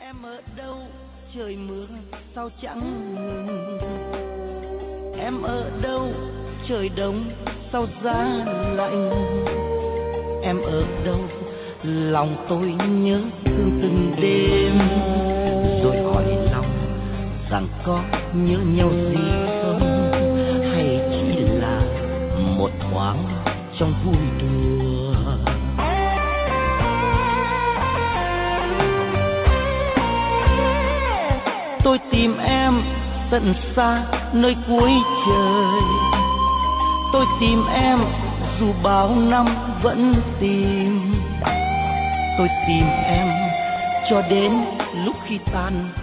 Em ở đâu trời mưa sao chẳng ngừng? Em ở đâu trời đông sao giá lạnh? Em ở đâu lòng tôi nhớ thương từng đêm, rồi hỏi lòng rằng có nhớ nhau gì không, hay chỉ là một thoáng trong vui đùa. Tôi tìm em tận xa nơi cuối trời, tôi tìm em dù bao năm vẫn tìm. Tôi tìm em cho đến lúc khi tan